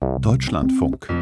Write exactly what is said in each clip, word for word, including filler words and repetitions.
Deutschlandfunk.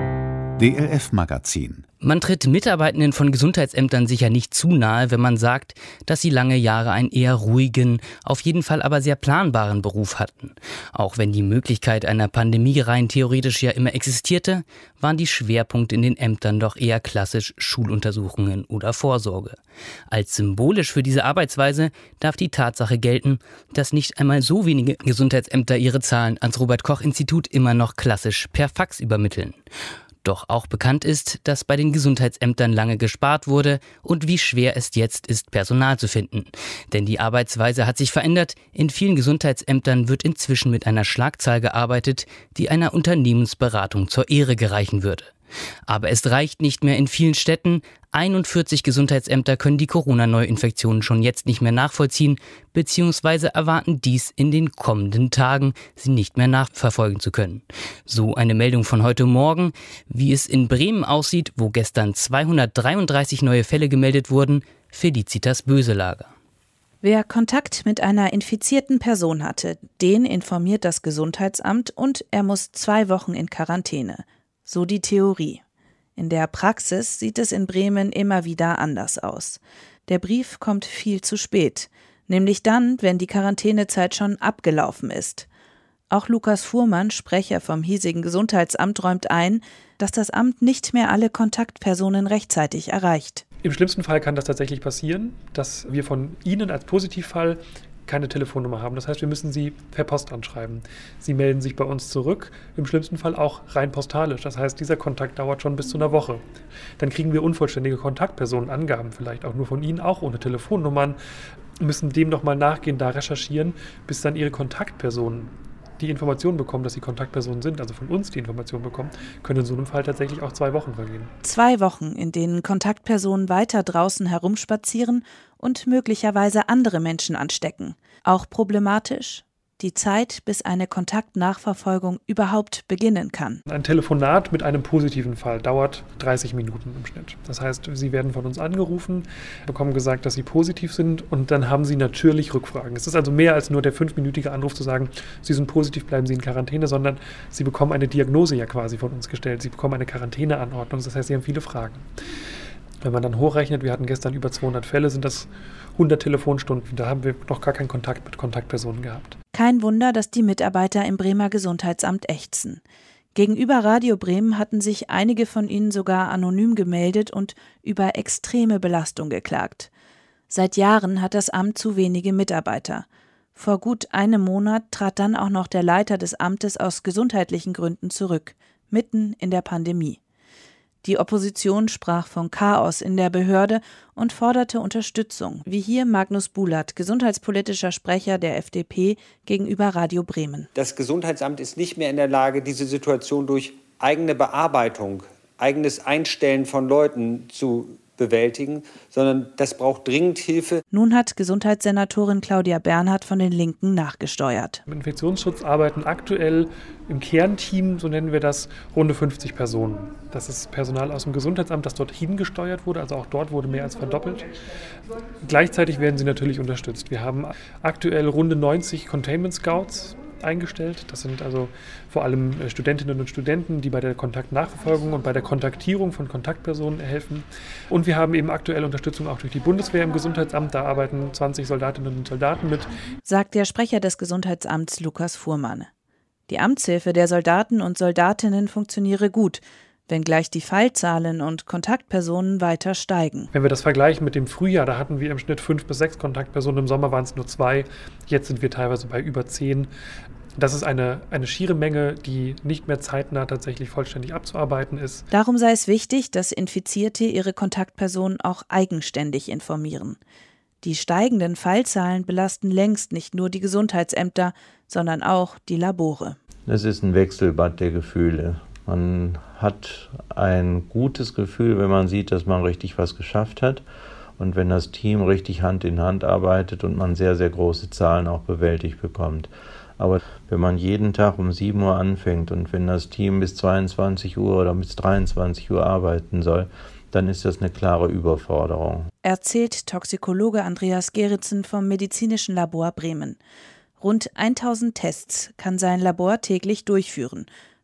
D L F-Magazin. Man tritt Mitarbeitenden von Gesundheitsämtern sicher nicht zu nahe, wenn man sagt, dass sie lange Jahre einen eher ruhigen, auf jeden Fall aber sehr planbaren Beruf hatten. Auch wenn die Möglichkeit einer Pandemie rein theoretisch ja immer existierte, waren die Schwerpunkte in den Ämtern doch eher klassisch Schuluntersuchungen oder Vorsorge. Als symbolisch für diese Arbeitsweise darf die Tatsache gelten, dass nicht einmal so wenige Gesundheitsämter ihre Zahlen ans Robert-Koch-Institut immer noch klassisch per Fax übermitteln. Doch auch bekannt ist, dass bei den Gesundheitsämtern lange gespart wurde und wie schwer es jetzt ist, Personal zu finden. Denn die Arbeitsweise hat sich verändert. In vielen Gesundheitsämtern wird inzwischen mit einer Schlagzahl gearbeitet, die einer Unternehmensberatung zur Ehre gereichen würde. Aber es reicht nicht mehr in vielen Städten. einundvierzig Gesundheitsämter können die Corona-Neuinfektionen schon jetzt nicht mehr nachvollziehen, beziehungsweise erwarten dies in den kommenden Tagen, sie nicht mehr nachverfolgen zu können. So eine Meldung von heute Morgen. Wie es in Bremen aussieht, wo gestern zweihundertdreiunddreißig neue Fälle gemeldet wurden, Felicitas Böselager. Wer Kontakt mit einer infizierten Person hatte, den informiert das Gesundheitsamt und er muss zwei Wochen in Quarantäne. So die Theorie. In der Praxis sieht es in Bremen immer wieder anders aus. Der Brief kommt viel zu spät, nämlich dann, wenn die Quarantänezeit schon abgelaufen ist. Auch Lukas Fuhrmann, Sprecher vom hiesigen Gesundheitsamt, räumt ein, dass das Amt nicht mehr alle Kontaktpersonen rechtzeitig erreicht. Im schlimmsten Fall kann das tatsächlich passieren, dass wir von Ihnen als Positivfall keine Telefonnummer haben. Das heißt, wir müssen Sie per Post anschreiben. Sie melden sich bei uns zurück, im schlimmsten Fall auch rein postalisch. Das heißt, dieser Kontakt dauert schon bis zu einer Woche. Dann kriegen wir unvollständige Kontaktpersonenangaben, vielleicht auch nur von Ihnen, auch ohne Telefonnummern, müssen dem nochmal nachgehen, da recherchieren, bis dann Ihre Kontaktpersonen die Information bekommen, dass sie Kontaktpersonen sind, also von uns die Information bekommen, können in so einem Fall tatsächlich auch zwei Wochen vergehen. Zwei Wochen, in denen Kontaktpersonen weiter draußen herumspazieren und möglicherweise andere Menschen anstecken. Auch problematisch? Die Zeit, bis eine Kontaktnachverfolgung überhaupt beginnen kann. Ein Telefonat mit einem positiven Fall dauert dreißig Minuten im Schnitt. Das heißt, Sie werden von uns angerufen, bekommen gesagt, dass Sie positiv sind und dann haben Sie natürlich Rückfragen. Es ist also mehr als nur der fünfminütige Anruf zu sagen, Sie sind positiv, bleiben Sie in Quarantäne, sondern Sie bekommen eine Diagnose ja quasi von uns gestellt. Sie bekommen eine Quarantäneanordnung, das heißt, Sie haben viele Fragen. Wenn man dann hochrechnet, wir hatten gestern über zweihundert Fälle, sind das hundert Telefonstunden. Da haben wir noch gar keinen Kontakt mit Kontaktpersonen gehabt. Kein Wunder, dass die Mitarbeiter im Bremer Gesundheitsamt ächzen. Gegenüber Radio Bremen hatten sich einige von ihnen sogar anonym gemeldet und über extreme Belastung geklagt. Seit Jahren hat das Amt zu wenige Mitarbeiter. Vor gut einem Monat trat dann auch noch der Leiter des Amtes aus gesundheitlichen Gründen zurück, mitten in der Pandemie. Die Opposition sprach von Chaos in der Behörde und forderte Unterstützung, wie hier Magnus Bulat, gesundheitspolitischer Sprecher der F D P, gegenüber Radio Bremen. Das Gesundheitsamt ist nicht mehr in der Lage, diese Situation durch eigene Bearbeitung, eigenes Einstellen von Leuten zu bewältigen, sondern das braucht dringend Hilfe. Nun hat Gesundheitssenatorin Claudia Bernhardt von den Linken nachgesteuert. Im Infektionsschutz arbeiten aktuell im Kernteam, so nennen wir das, rund fünfzig Personen. Das ist Personal aus dem Gesundheitsamt, das dorthin gesteuert wurde, also auch dort wurde mehr als verdoppelt. Gleichzeitig werden sie natürlich unterstützt. Wir haben aktuell rund neunzig Containment Scouts eingestellt. Das sind also vor allem Studentinnen und Studenten, die bei der Kontaktnachverfolgung und bei der Kontaktierung von Kontaktpersonen helfen. Und wir haben eben aktuell Unterstützung auch durch die Bundeswehr im Gesundheitsamt. Da arbeiten zwanzig Soldatinnen und Soldaten mit. Sagt der Sprecher des Gesundheitsamts Lukas Fuhrmann. Die Amtshilfe der Soldaten und Soldatinnen funktioniere gut, wenngleich die Fallzahlen und Kontaktpersonen weiter steigen. Wenn wir das vergleichen mit dem Frühjahr, da hatten wir im Schnitt fünf bis sechs Kontaktpersonen, im Sommer waren es nur zwei, jetzt sind wir teilweise bei über zehn. Das ist eine, eine schiere Menge, die nicht mehr zeitnah tatsächlich vollständig abzuarbeiten ist. Darum sei es wichtig, dass Infizierte ihre Kontaktpersonen auch eigenständig informieren. Die steigenden Fallzahlen belasten längst nicht nur die Gesundheitsämter, sondern auch die Labore. Es ist ein Wechselbad der Gefühle. Man hat ein gutes Gefühl, wenn man sieht, dass man richtig was geschafft hat und wenn das Team richtig Hand in Hand arbeitet und man sehr, sehr große Zahlen auch bewältigt bekommt. Aber wenn man jeden Tag um sieben Uhr anfängt und wenn das Team bis zweiundzwanzig Uhr oder bis dreiundzwanzig Uhr arbeiten soll, dann ist das eine klare Überforderung. Erzählt Toxikologe Andreas Geritzen vom Medizinischen Labor Bremen. Rund tausend Tests kann sein Labor täglich durchführen.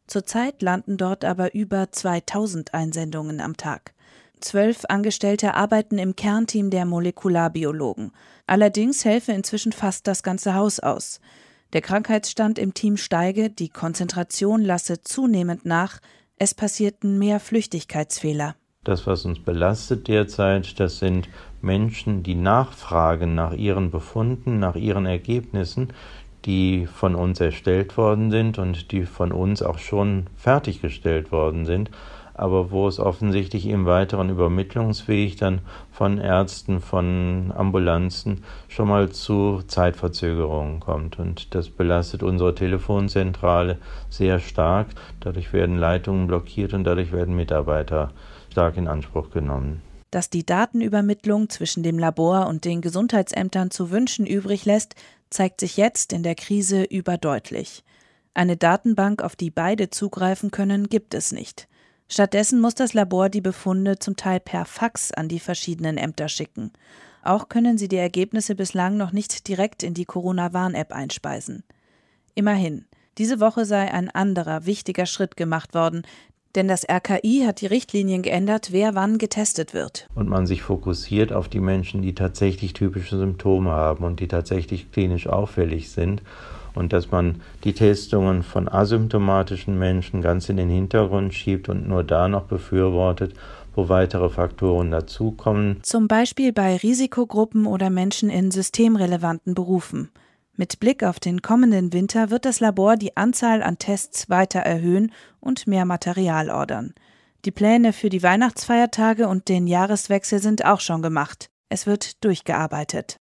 Zurzeit landen dort aber über zweitausend Einsendungen am Tag. Zwölf Angestellte arbeiten im Kernteam der Molekularbiologen. Allerdings helfe inzwischen fast das ganze Haus aus. Der Krankheitsstand im Team steige, die Konzentration lasse zunehmend nach, es passierten mehr Flüchtigkeitsfehler. Das, was uns belastet derzeit, das sind Menschen, die nachfragen nach ihren Befunden, nach ihren Ergebnissen, die von uns erstellt worden sind und die von uns auch schon fertiggestellt worden sind, aber wo es offensichtlich im weiteren Übermittlungsweg dann von Ärzten, von Ambulanzen schon mal zu Zeitverzögerungen kommt. Und das belastet unsere Telefonzentrale sehr stark. Dadurch werden Leitungen blockiert und dadurch werden Mitarbeiter stark in Anspruch genommen. Dass die Datenübermittlung zwischen dem Labor und den Gesundheitsämtern zu wünschen übrig lässt, zeigt sich jetzt in der Krise überdeutlich. Eine Datenbank, auf die beide zugreifen können, gibt es nicht. Stattdessen muss das Labor die Befunde zum Teil per Fax an die verschiedenen Ämter schicken. Auch können sie die Ergebnisse bislang noch nicht direkt in die Corona-Warn-App einspeisen. Immerhin, diese Woche sei ein anderer wichtiger Schritt gemacht worden, denn das R K I hat die Richtlinien geändert, wer wann getestet wird. Und man sich fokussiert auf die Menschen, die tatsächlich typische Symptome haben und die tatsächlich klinisch auffällig sind. Und dass man die Testungen von asymptomatischen Menschen ganz in den Hintergrund schiebt und nur da noch befürwortet, wo weitere Faktoren dazukommen. Zum Beispiel bei Risikogruppen oder Menschen in systemrelevanten Berufen. Mit Blick auf den kommenden Winter wird das Labor die Anzahl an Tests weiter erhöhen und mehr Material ordern. Die Pläne für die Weihnachtsfeiertage und den Jahreswechsel sind auch schon gemacht. Es wird durchgearbeitet.